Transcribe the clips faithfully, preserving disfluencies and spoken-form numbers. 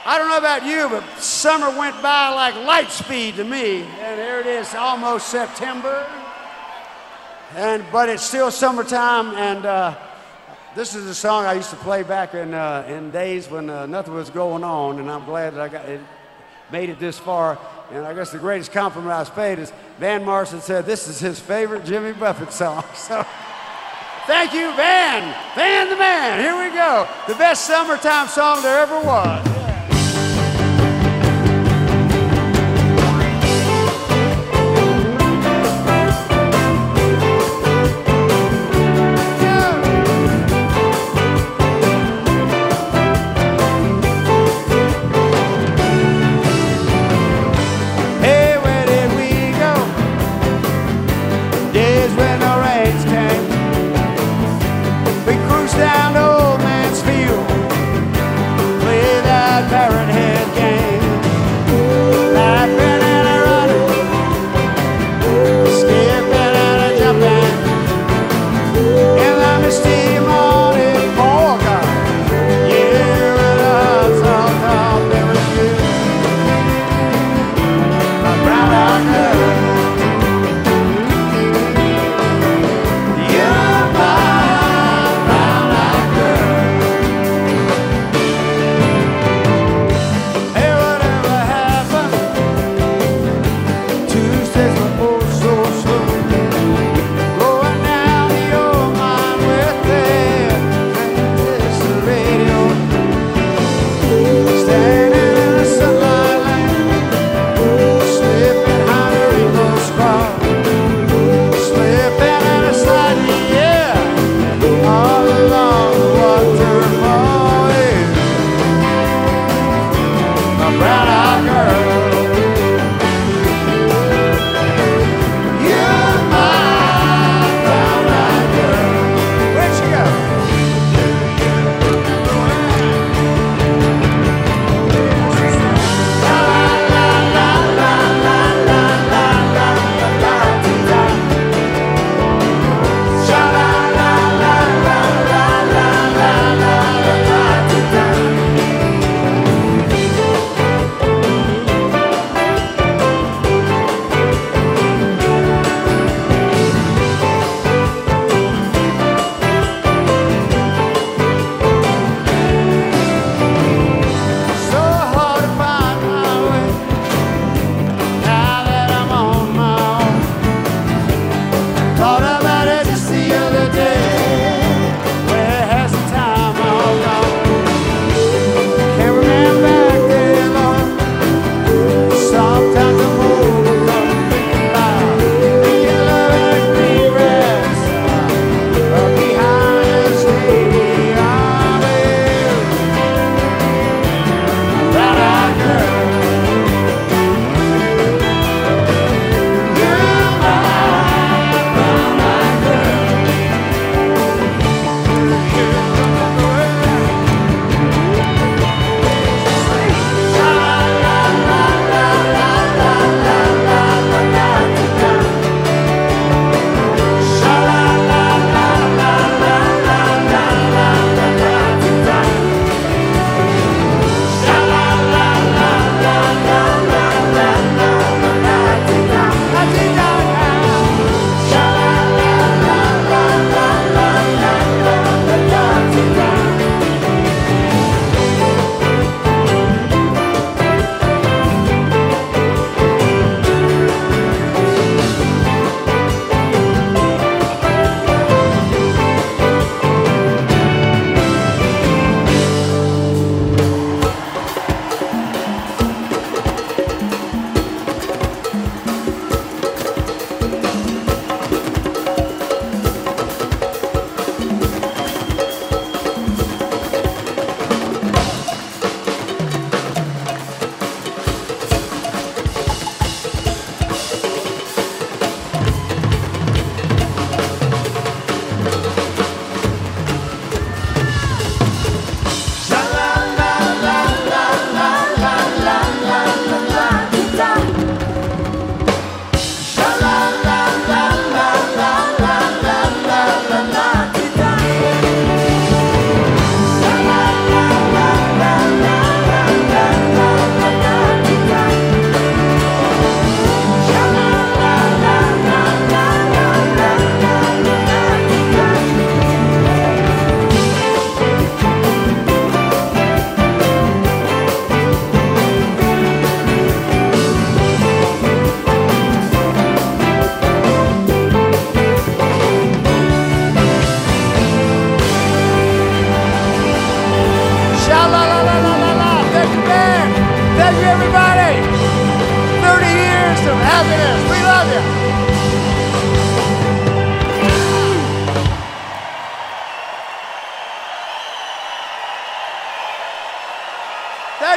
I don't know about you, but summer went by like light speed to me. And here it is, almost September. And, but it's still summertime, and uh, this is a song I used to play back in, uh, in days when uh, nothing was going on, and I'm glad that I got it, made it this far. And I guess the greatest compliment I was paid is Van Morrison said this is his favorite Jimmy Buffett song. So thank you, Van. Van the man. Here we go. The best summertime song there ever was. Down Old Man's Field, play that Parrot Head game, laughing and a running, skipping and a jumping, in the misty morning polka, you and us all thought there was you, my brown-eyed girl.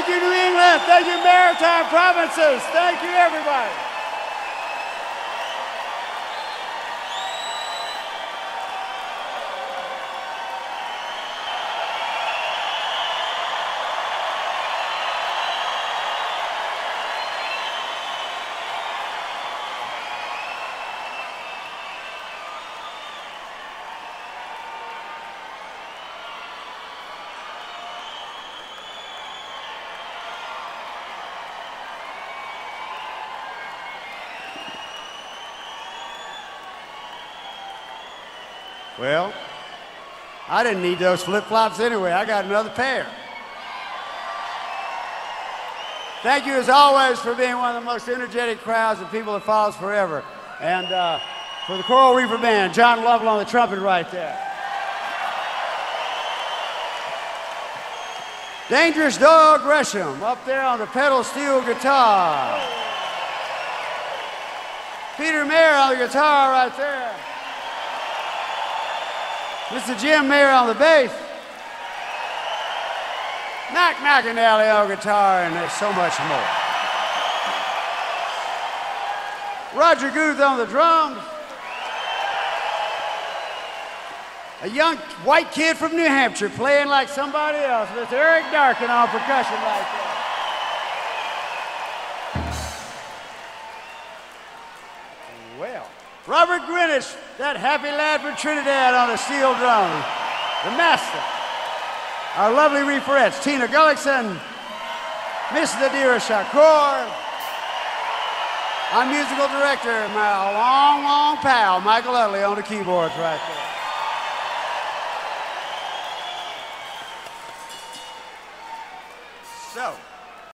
you, New England. Thank you, Maritime Provinces. Thank you, everybody. Well, I didn't need those flip-flops anyway. I got another pair. Thank you, as always, for being one of the most energetic crowds of people that follows forever. And uh, for the Coral Reefer Band, John Lovell on the trumpet right there. Dangerous Doyle Gresham up there on the pedal steel guitar. Peter Mayer on the guitar right there. Mister Jim Mayer on the bass. Mac McAnally on guitar, and there's so much more. Roger Guth on the drums. A young white kid from New Hampshire playing like somebody else. Mister Eric Darkin on percussion right there. Well, Robert Greenwich, that happy lad from Trinidad on the steel drum. The master. Our lovely referettes, Tina Gullickson, Miss Nadira Shakur. Our musical director, my long, long pal, Michael Utley on the keyboards right there.